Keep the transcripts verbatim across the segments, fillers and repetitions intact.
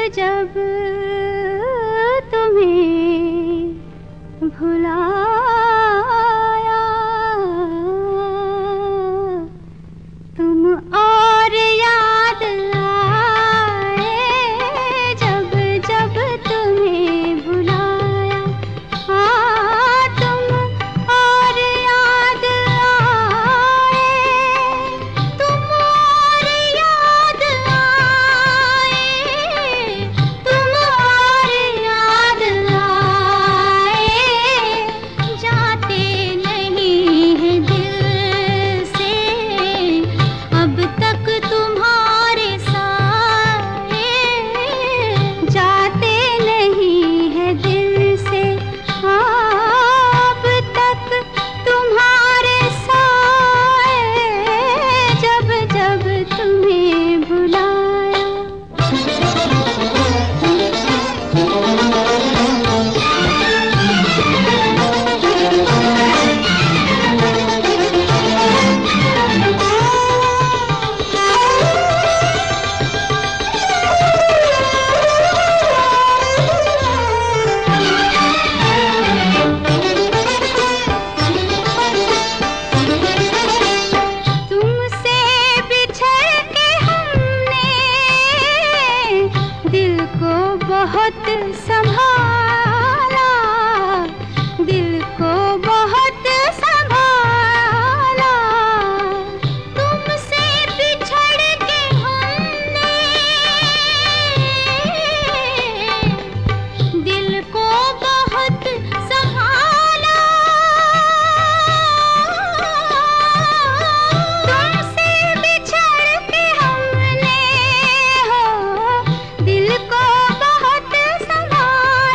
जब तुम्हें भुलाया तुम और याद आए जब जब तुम्हें भुलाया। हाँ तुम और याद आए तुम और याद आए तुम और याद आए जाते नहीं है दिल से अब तक तुम्हारे साए जाते नहीं है दिल से अब तक तुम्हारे साए जब जब तुम्हें भुलाया। तुमसे बिछड़ के हमने दिल को बहुत संभाला दिल को बहुत संभाला तुमसे बिछड़ के हमने दिल को बहुत संभाला तुमसे बिछड़ के हमने हो दिल को बहुत संभाला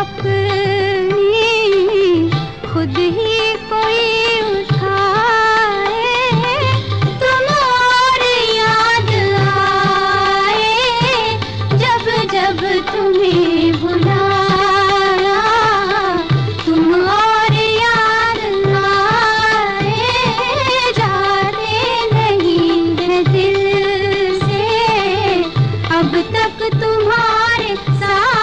अपनी खुद ही कोई उठाए, तुम और याद आए जब जब तुम्हें बुलाया, तुम और याद आए जाने नहीं है दिल से अब तक तुम्हारे साथ।